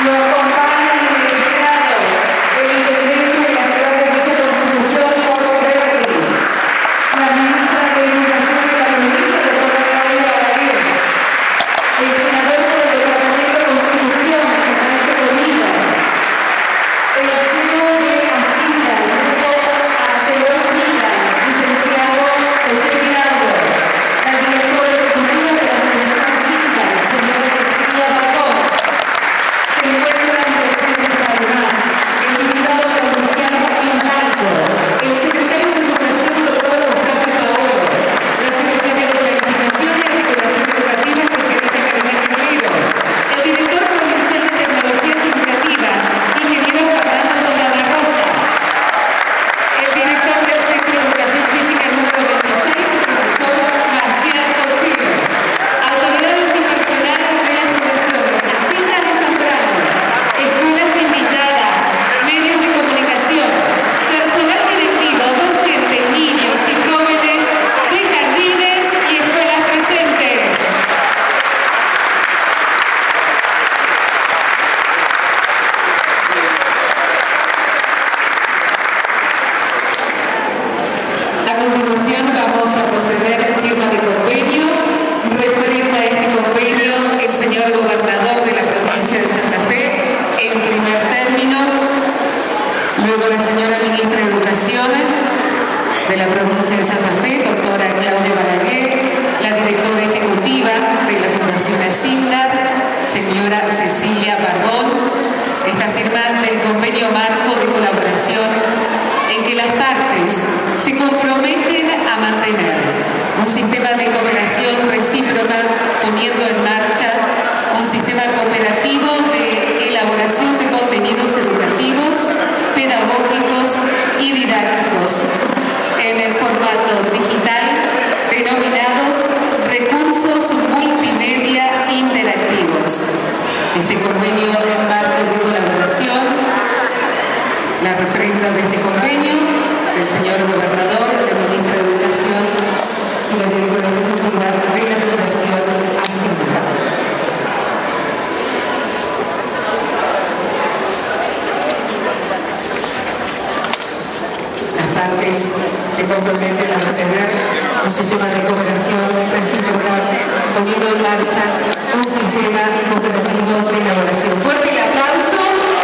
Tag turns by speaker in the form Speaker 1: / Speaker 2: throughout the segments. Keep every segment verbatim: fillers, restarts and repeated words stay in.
Speaker 1: de la provincia de Santa Fe, doctora Claudia Balaguer, la directora ejecutiva de la Fundación Asindar, señora Cecilia Barbón. Esta firma del convenio marco de colaboración en que las partes se comprometen a mantener un sistema de cooperación recíproca, poniendo en marcha un sistema cooperativo de elaboración de contenidos educativos, pedagógicos y didácticos en el formato digital, denominados recursos multimedia interactivos. Este convenio marco de colaboración, la referenta de este convenio, el señor gobernador, la ministra de Educación y la directora ejecutiva de la Fundación Asindar. Las partes se comprometen a mantener un sistema de cooperación recíproca, poniendo en marcha un sistema cooperativo de elaboración. Fuerte el aplauso.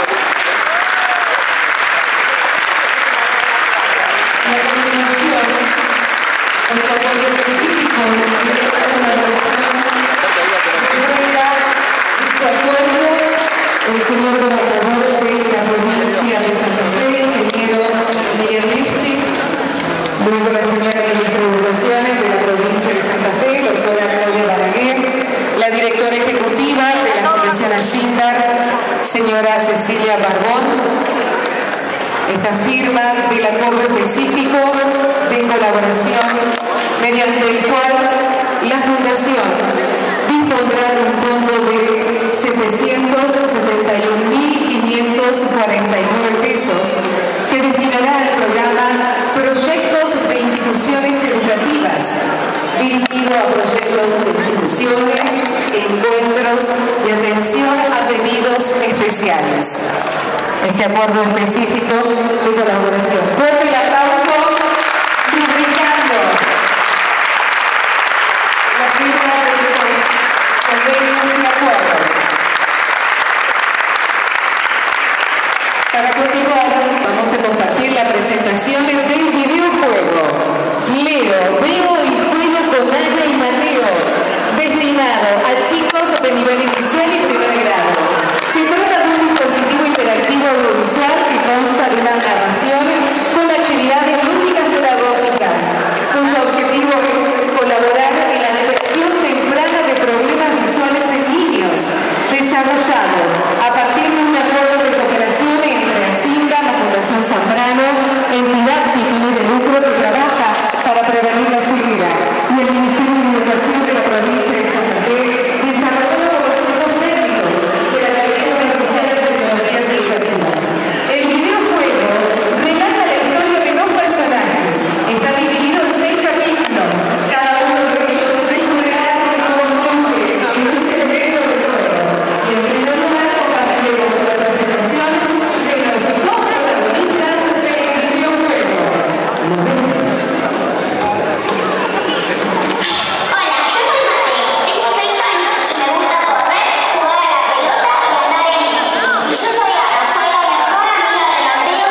Speaker 1: A continuación, el convenio específico de la colaboración rueda dicho acuerdo el señor gobernador de la provincia de Santa Fe, ingeniero Miguel Lifchich, luego la señora ministra de Educación de la provincia de Santa Fe, doctora Claudia Balaguer, la directora ejecutiva de la Fundación Asindar, señora Cecilia Barbón. Esta firma del acuerdo específico de colaboración mediante el cual la Fundación dispondrá de un fondo de setecientos setenta y un mil quinientos cuarenta y nueve pesos que destinará al programa Proyectos de Instituciones Educativas, dirigido a proyectos de instituciones, encuentros y atención a pedidos especiales. Este acuerdo específico de colaboración. Fuerte el aplauso, rubricando la firma de estos convenios y acuerdos. Para continuar, vamos a compartir la presentación del videojuego Leo, Veo y Juego con Ana y Mateo, destinado a chicos de nivel inicial y primer grado. Se trata de un dispositivo interactivo audiovisual que consta de una narración con actividades lúdicas pedagógicas, cuyo objetivo es colaborar en la detección temprana de problemas visuales en niños, desarrollado